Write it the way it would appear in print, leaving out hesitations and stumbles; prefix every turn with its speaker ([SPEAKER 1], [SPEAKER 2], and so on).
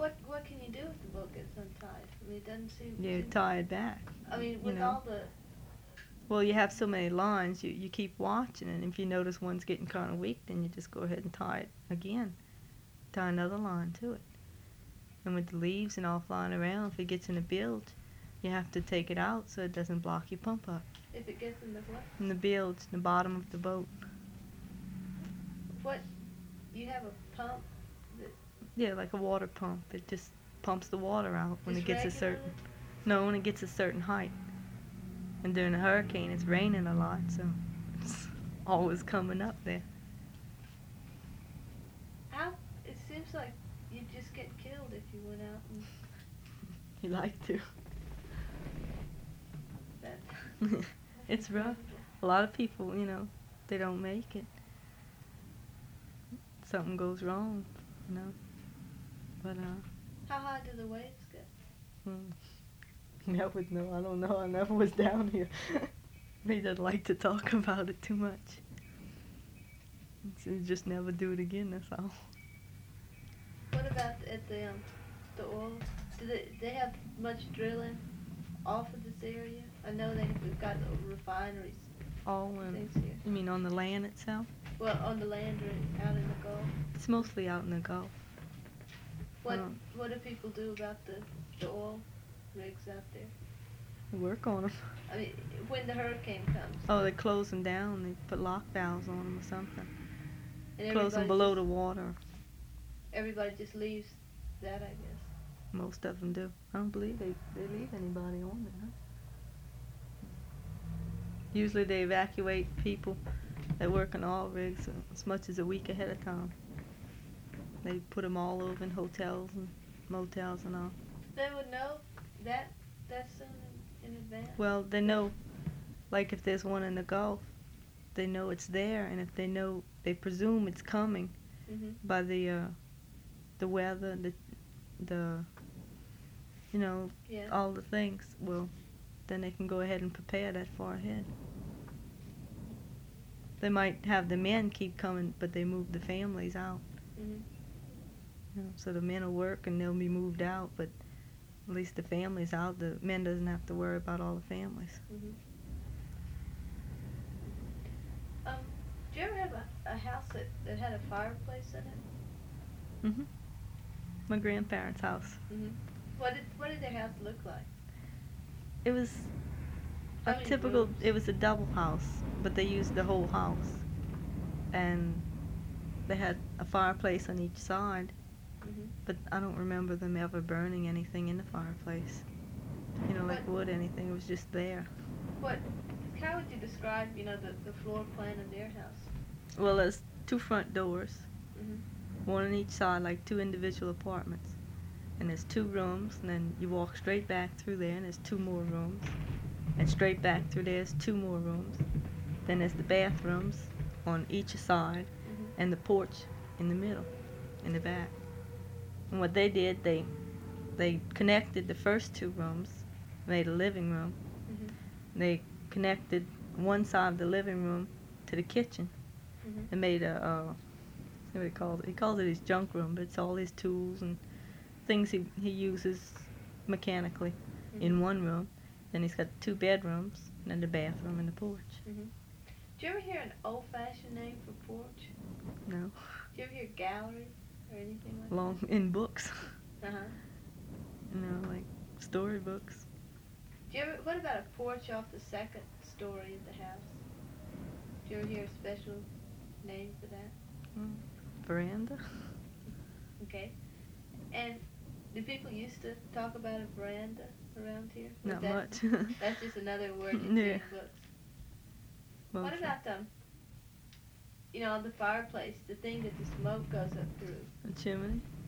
[SPEAKER 1] What can you do if the boat gets untied? I mean, it doesn't seem.
[SPEAKER 2] You tie it back.
[SPEAKER 1] I mean,
[SPEAKER 2] you
[SPEAKER 1] with
[SPEAKER 2] know.
[SPEAKER 1] all the.
[SPEAKER 2] Well, you have so many lines, you keep watching, and if you notice one's getting kind of weak, then you just go ahead and tie it again. Tie another line to it. And with the leaves and all flying around, if it gets in a bilge, you have to take it out so it doesn't block your pump up.
[SPEAKER 1] If it gets in the what?
[SPEAKER 2] In the bilge, the bottom of the boat.
[SPEAKER 1] What? You have a pump that.
[SPEAKER 2] Yeah, like a water pump. It just pumps the water out when
[SPEAKER 1] Just
[SPEAKER 2] it gets
[SPEAKER 1] regularly?
[SPEAKER 2] when it gets a certain height. And during a hurricane, it's raining a lot, so it's always coming up there.
[SPEAKER 1] How? It seems like you'd just get killed if you went out and.
[SPEAKER 2] You like to.
[SPEAKER 1] That.
[SPEAKER 2] It's rough. A lot of people, they don't make it. Something goes wrong, But,
[SPEAKER 1] How high do the waves get?
[SPEAKER 2] That would know. I don't know. I never was down here. He doesn't like to talk about it too much. So just never do it again, that's all.
[SPEAKER 1] What about at the oil? Do they have much drilling off of this area? I know we've got the refineries.
[SPEAKER 2] All
[SPEAKER 1] Things here.
[SPEAKER 2] You mean on the land itself?
[SPEAKER 1] Well, on the land or out in the Gulf.
[SPEAKER 2] It's mostly out in the Gulf.
[SPEAKER 1] What do people do about the oil rigs out there?
[SPEAKER 2] We work on them.
[SPEAKER 1] I mean, when the hurricane comes.
[SPEAKER 2] Oh, they close them down. They put lock valves on them or something.
[SPEAKER 1] And
[SPEAKER 2] Close them below the water.
[SPEAKER 1] Everybody just leaves that, I guess.
[SPEAKER 2] Most of them do. I don't believe they leave anybody on it, huh? Usually they evacuate people that work on oil rigs as much as a week ahead of time. They put them all over in hotels and motels and all.
[SPEAKER 1] They would know that soon in advance?
[SPEAKER 2] Well, they know, like if there's one in the Gulf, they know it's there, and if they presume it's coming by the weather, all the things, well, then they can go ahead and prepare that far ahead. They might have the men keep coming, but they move the families out. So the men will work and they'll be moved out, but at least the family's out. The men doesn't have to worry about all the families.
[SPEAKER 1] Did you ever have a house that had a fireplace in it?
[SPEAKER 2] My grandparents' house.
[SPEAKER 1] What did their house look like?
[SPEAKER 2] It was
[SPEAKER 1] How many
[SPEAKER 2] typical.
[SPEAKER 1] rooms?
[SPEAKER 2] It was a double house, but they used the whole house, and they had a fireplace on each side. But I don't remember them ever burning anything in the fireplace. Like wood, anything. It was just there.
[SPEAKER 1] How would you describe, the floor plan of their house?
[SPEAKER 2] Well, there's 2 front doors, one on each side, like 2 individual apartments. And there's 2 rooms, and then you walk straight back through there, and there's 2 more rooms. And straight back through there's 2 more rooms. Then there's the bathrooms on each side, and the porch in the middle, in the back. And what they did, they connected the first 2 rooms, made a living room. They connected one side of the living room to the kitchen, and made what he calls it. He calls it his junk room, but it's all his tools and things he uses mechanically in one room. Then he's got 2 bedrooms, and then the bathroom and the porch.
[SPEAKER 1] Did you ever hear an old-fashioned name for porch?
[SPEAKER 2] No.
[SPEAKER 1] Did you ever hear gallery or anything like
[SPEAKER 2] Long in books.
[SPEAKER 1] that?
[SPEAKER 2] Like storybooks.
[SPEAKER 1] What about a porch off the 2nd story of the house? Did you ever hear a special name for that?
[SPEAKER 2] Veranda.
[SPEAKER 1] Okay. And do people used to talk about a veranda around here?
[SPEAKER 2] Not much.
[SPEAKER 1] That's just another word you see in books.
[SPEAKER 2] Mostly.
[SPEAKER 1] What about the fireplace, the thing that the smoke goes up through?
[SPEAKER 2] A chimney.